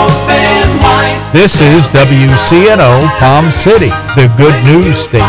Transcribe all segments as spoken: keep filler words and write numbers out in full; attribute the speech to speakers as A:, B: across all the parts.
A: open wide.
B: This is W C N O Palm City, the good news station.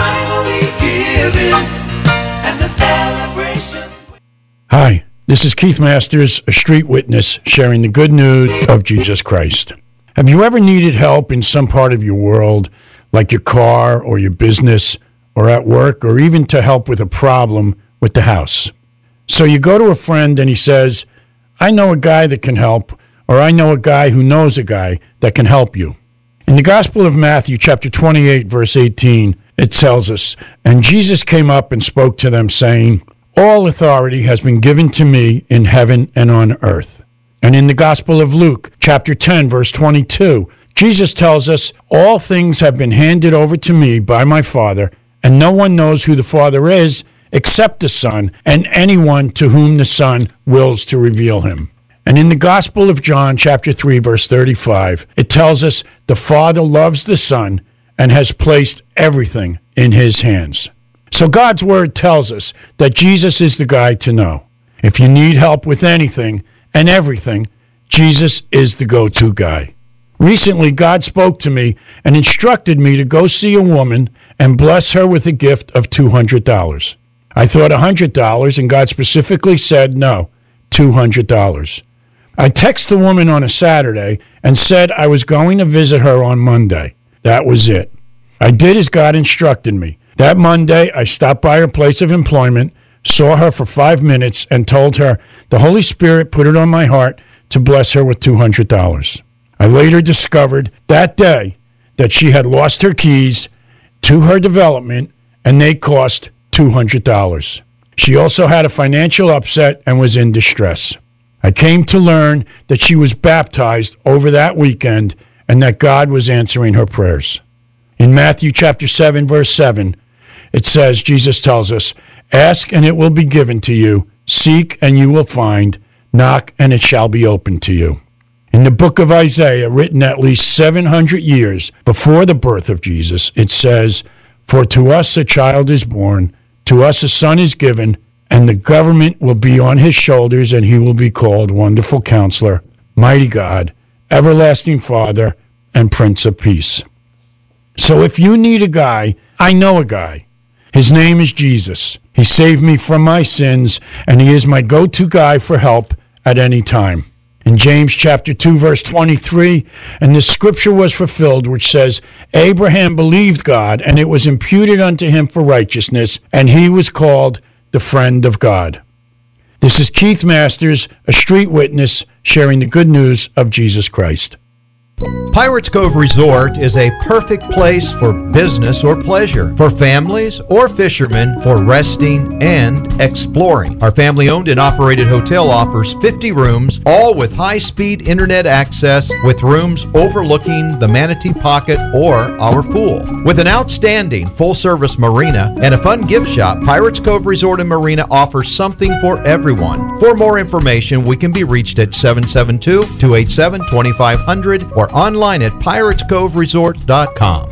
C: Hi, this is Keith Masters, a street witness, sharing the good news of Jesus Christ. Have you ever needed help in some part of your world, like your car or your business or at work, or even to help with a problem with the house? So you go to a friend and he says, I know a guy that can help, or I know a guy who knows a guy that can help you. In the Gospel of Matthew, chapter twenty-eight, verse eighteen, it tells us, and Jesus came up and spoke to them, saying, all authority has been given to me in heaven and on earth. And in the Gospel of Luke, chapter ten, verse twenty-two, Jesus tells us, all things have been handed over to me by my Father, and no one knows who the Father is except the Son, and anyone to whom the Son wills to reveal him. And in the Gospel of John, chapter three, verse thirty-five, it tells us the Father loves the Son and has placed everything in his hands. So God's Word tells us that Jesus is the guy to know. If you need help with anything and everything, Jesus is the go-to guy. Recently, God spoke to me and instructed me to go see a woman and bless her with a gift of two hundred dollars. I thought one hundred dollars, and God specifically said, no, two hundred dollars. I texted the woman on a Saturday and said I was going to visit her on Monday. That was it. I did as God instructed me. That Monday, I stopped by her place of employment, saw her for five minutes, and told her the Holy Spirit put it on my heart to bless her with two hundred dollars. I later discovered that day that she had lost her keys to her development, and they cost two hundred dollars. She also had a financial upset and was in distress. I came to learn that she was baptized over that weekend and that God was answering her prayers. In Matthew chapter seven, verse seven, it says, Jesus tells us, ask and it will be given to you, seek and you will find, knock and it shall be opened to you. In the book of Isaiah, written at least seven hundred years before the birth of Jesus, it says, for to us a child is born, to us a son is given, and the government will be on his shoulders, and he will be called Wonderful Counselor, Mighty God, Everlasting Father, and Prince of Peace. So if you need a guy, I know a guy. His name is Jesus. He saved me from my sins, and he is my go-to guy for help at any time. In James chapter two, verse twenty-three, and the scripture was fulfilled, which says, Abraham believed God, and it was imputed unto him for righteousness, and he was called the friend of God. This is Keith Masters, a street witness, sharing the good news of Jesus Christ.
D: Pirates Cove Resort is a perfect place for business or pleasure, for families or fishermen for resting and exploring. Our family-owned and operated hotel offers fifty rooms, all with high-speed internet access, with rooms overlooking the Manatee Pocket or our pool. With an outstanding full-service marina and a fun gift shop, Pirates Cove Resort and Marina offers something for everyone. For more information, we can be reached at seven seven two, two eight seven, two five zero zero or online at pirates cove resort dot com.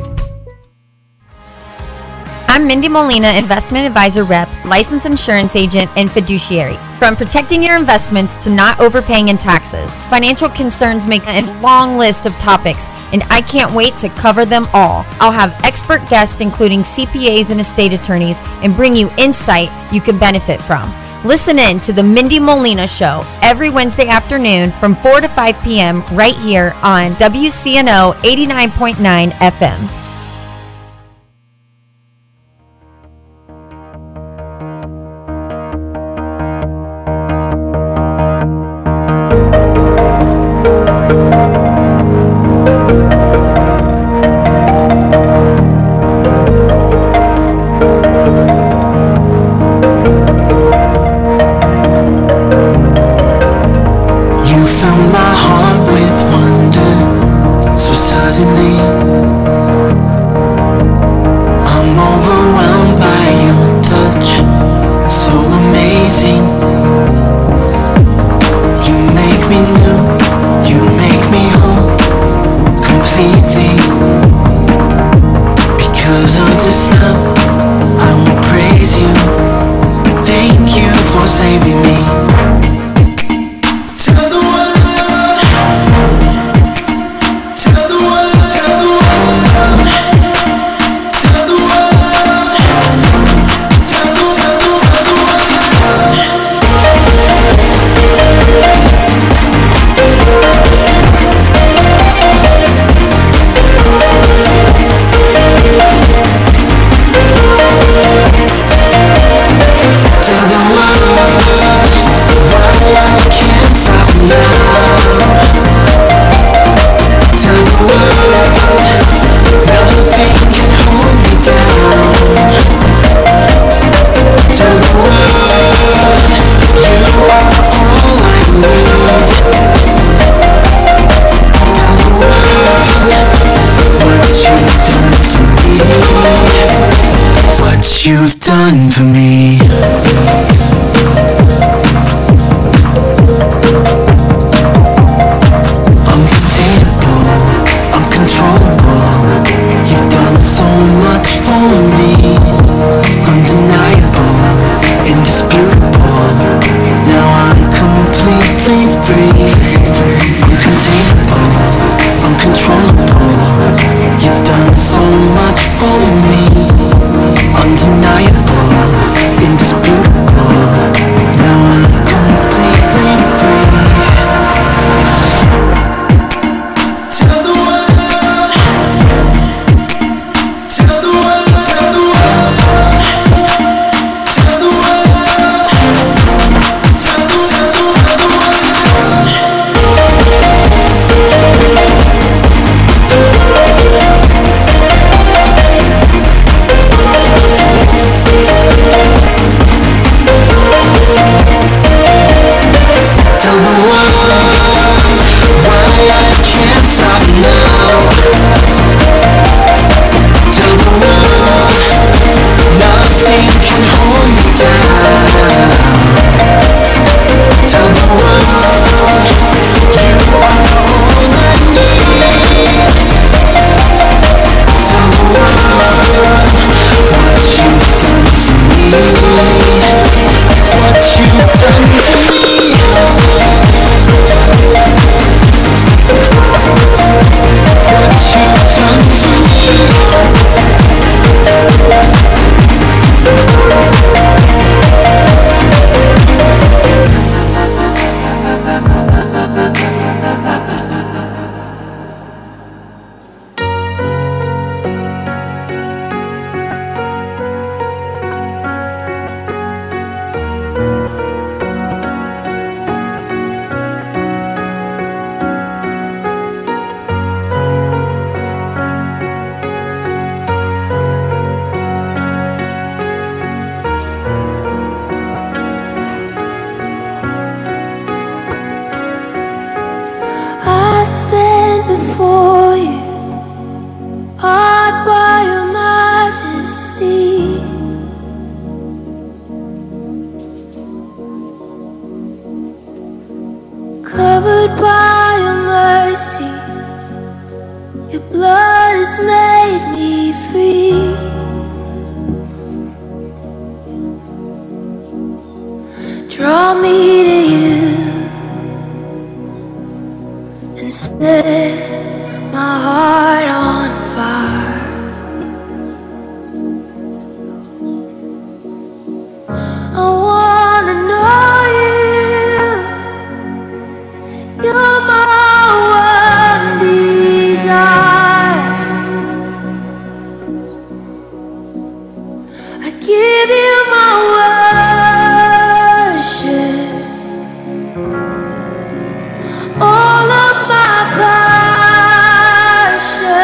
E: I'm Mindy Molina, Investment Advisor Rep, Licensed Insurance Agent, and Fiduciary. From protecting your investments to not overpaying in taxes, financial concerns make a long list of topics, and I can't wait to cover them all. I'll have expert guests, including C P As and estate attorneys, and bring you insight you can benefit from. Listen in to the Mindy Molina Show every Wednesday afternoon from four to five p.m. right here on W C N O eighty-nine point nine F M.
A: My heart with wonder, so suddenly what you've done for me. Uncontainable, uncontrollable. You've done so much for me. Undeniable, indisputable. Now I'm completely free. Uncontainable, uncontrollable. You've done so much for me. Undeniable, indisputable. Now I'm completely free. Tell the world, tell the world, tell the world, tell the world, tell the, tell the, tell the world. Tell the world why I can't stop now. Tell the world nothing can hold me down. Tell the world you are all I need. Tell the world what you've done for me. What you've done for me. What you've done for me. I stand before you, awed by your majesty. Covered by your mercy, your blood has made me free. Draw me to you and set my heart on fire. I wanna know you. You're my one desire. I give you my worship, all of my passion.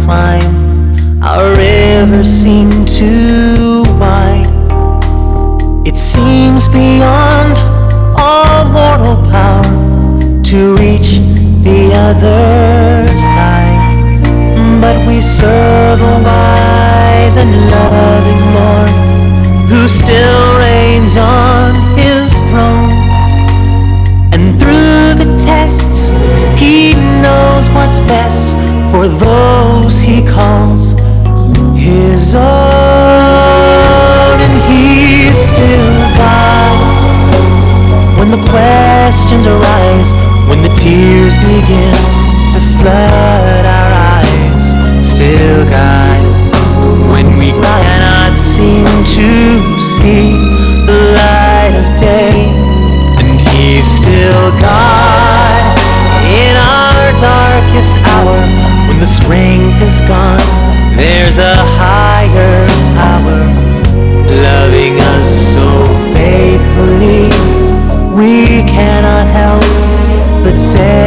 F: climb, our rivers seem too wide. It seems beyond all mortal power to reach the other side. But we serve a wise and loving Lord who still reigns on his throne. And through the tests, he knows what's best for those he calls his own. And he's still God when the questions arise, when the tears begin to flood our eyes. Still God when we cannot seem to see the light of day. And he's still God in our darkest hour, when the strength is gone. There's a higher power loving us so faithfully, we cannot help but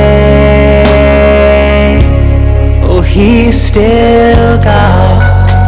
F: say, oh, he's still God.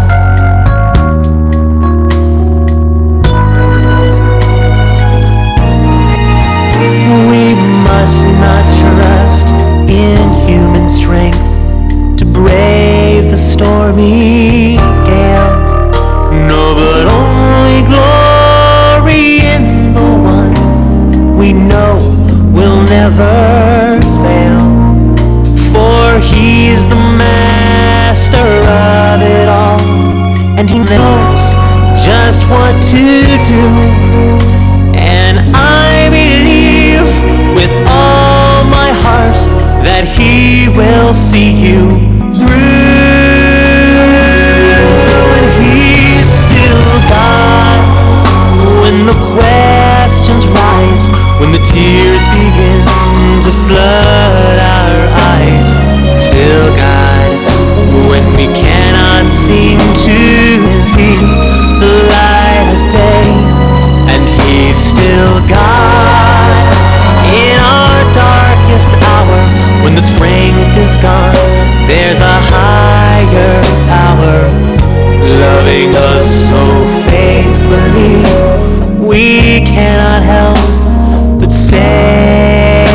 F: We must not trust in human strength to brave the stormy gale. No, but only glory in the one we know will never fail. For he's the master of it all, and he knows just what to do. And I believe with all my heart that he will see you through. And he's still God when the questions rise, when the tears begin to flood our eyes. Still God when we cannot seem to see the light of day. And he's still God in our darkest hour, when the strength is gone. There's a higher power loving us so faithfully, we cannot help but say,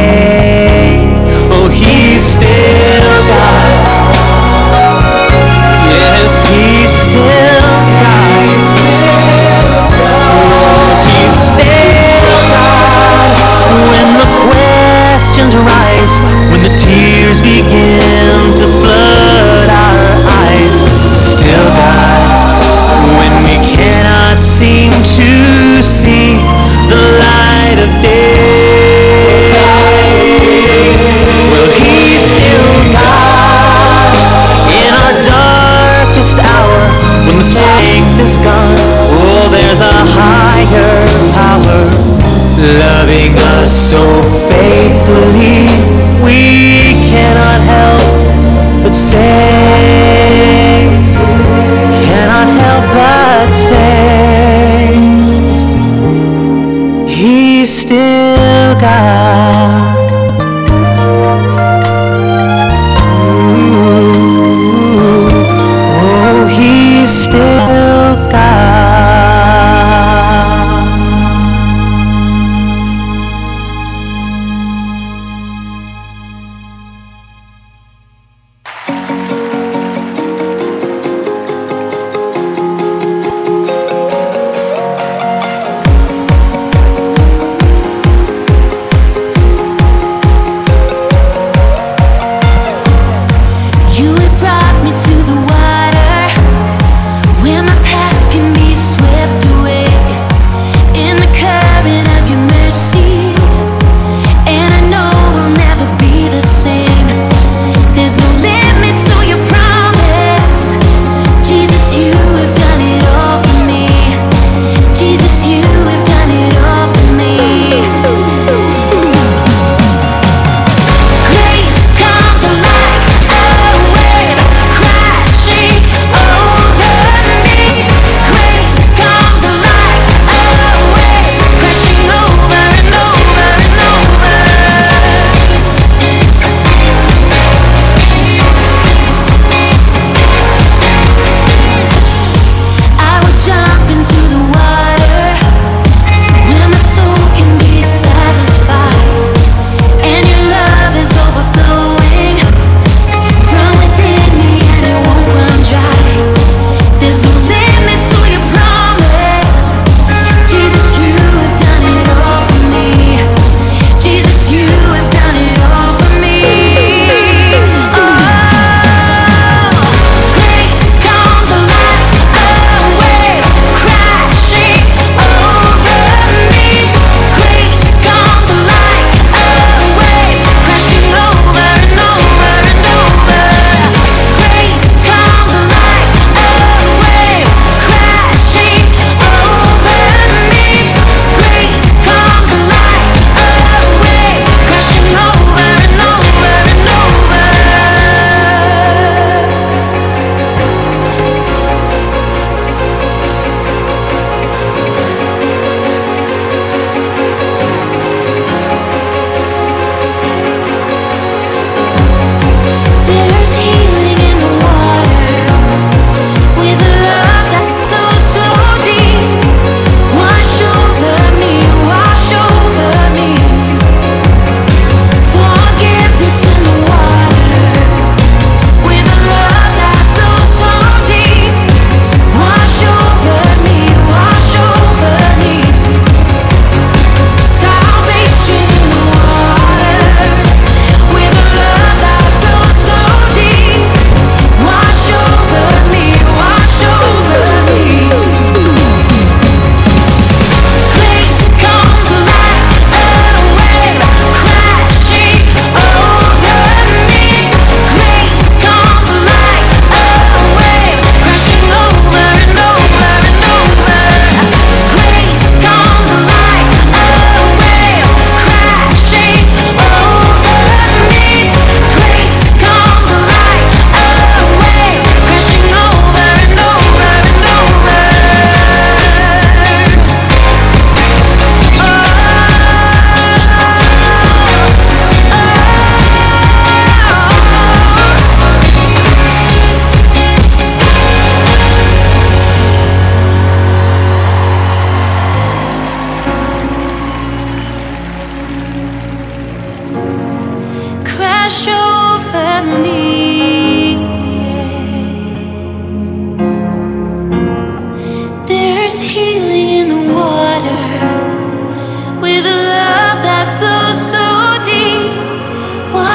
F: oh, he's still God. Yes, he's still God. Oh, he's still God when the questions rise, when the tears begin to flood our eyes. Still God when we cannot seem to see the light of day. Well, he's still God in our darkest hour, when the strength is gone. Oh, there's a higher power loving us so faithfully, we cannot help but say, cannot help but say, he's still God. Ooh, oh, he's still God.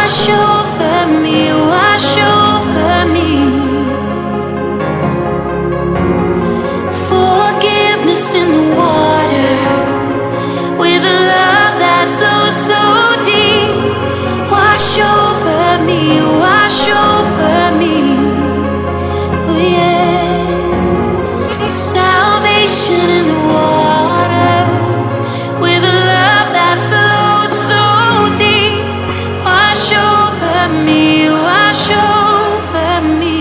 G: wash over me, wash over me. Forgiveness in the water, with a love that flows so deep. Wash over me, wash over me. Oh yeah. Salvation in the water, with a love that flows so deep. Wash over me, wash over me.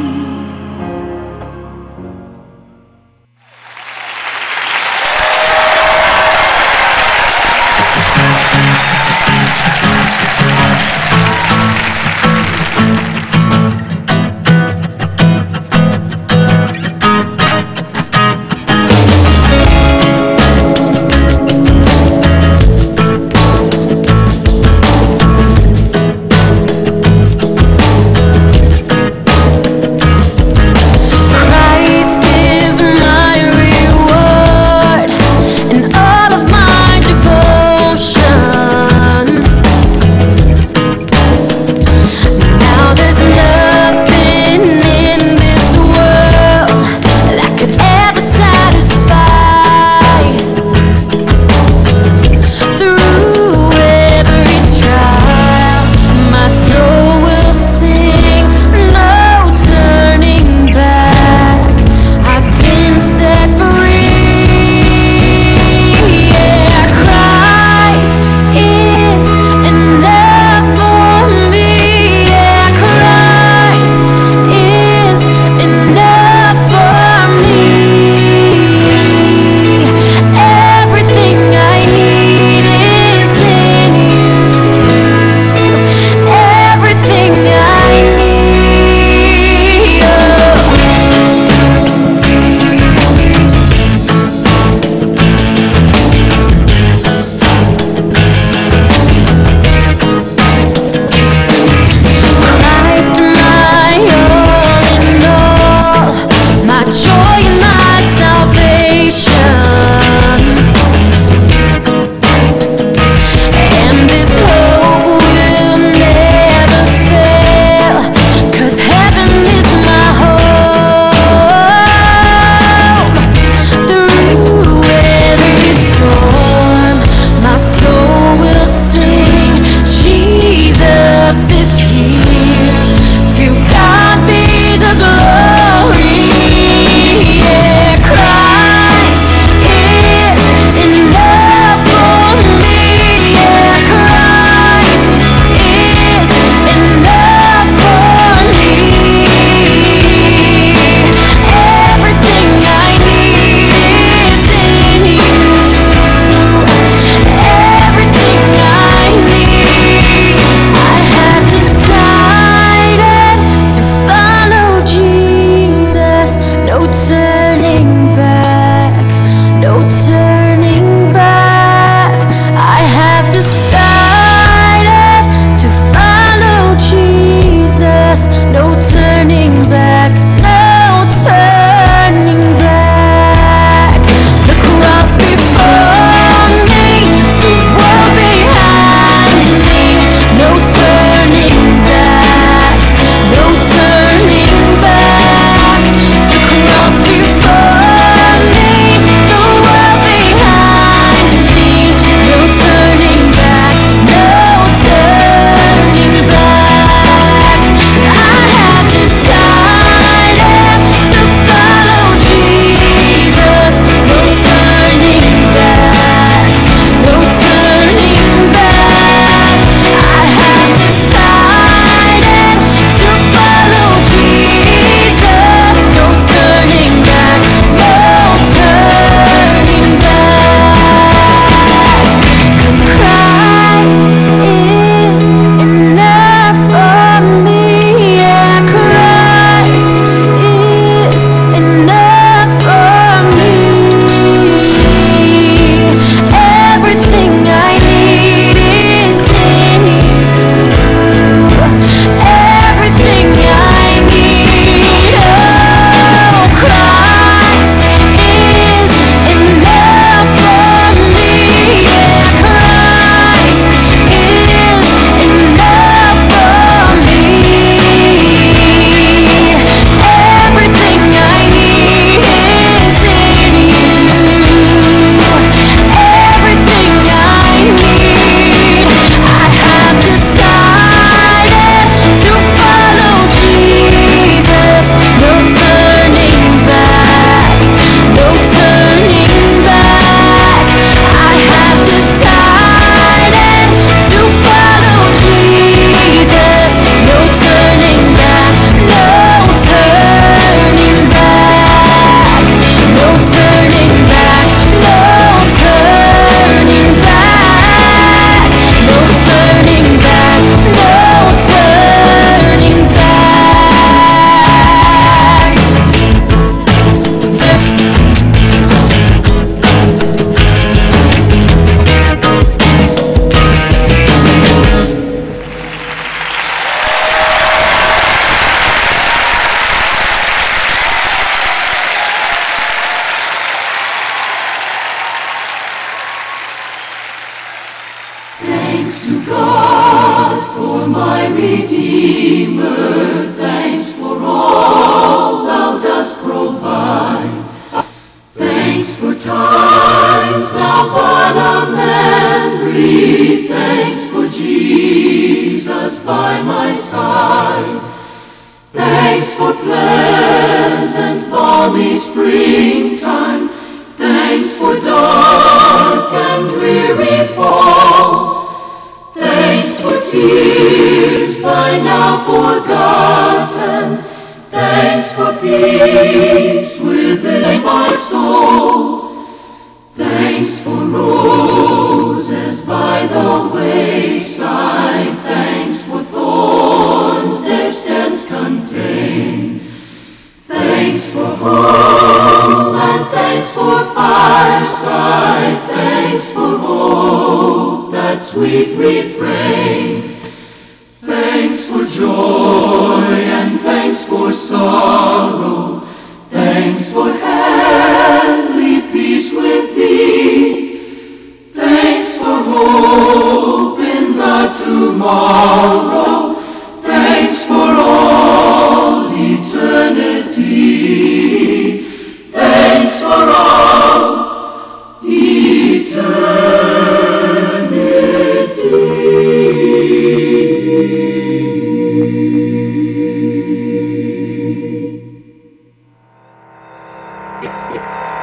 G: Christ is my reward and all of my devotion. Now there's nothing in this world that could ever satisfy. Through every trial, my soul will sing, no turning back. I've been set free. Yeah, Christ is enough for me. Yeah, Christ is enough for me. Everything I need is in you. Everything I need. Oh. Christ, my all in all, my joy and my salvation. And this hope will never fail, 'cause heaven is my home. Through every storm, my soul will sing, Jesus is here. To God be the glory. Yeah, Christ is enough for me. Yeah, Christ is enough for me. Everything I need is in you. Everything I need. I have decided to follow Jesus. No turning back, no turning back. I have decided to follow Jesus. No turning back, no turning back. The cross before me, the world behind me. No turning back, no turning back. The cross before
A: but a memory. Thanks for Jesus by my side. Thanks for pleasant, balmy springtime. Thanks for dark and dreary fall. Thanks for tears by now forgotten. Thanks for peace within my soul. Thanks for roses by the wayside. Thanks for thorns their stems contain. Thanks for home and thanks for fireside. Thanks for hope, that sweet refrain. Thanks for joy and thanks for sorrow. Thanks for heavenly peace with thee. Thanks for hope in the tomorrow. Thanks for all eternity. Thanks for all eternity.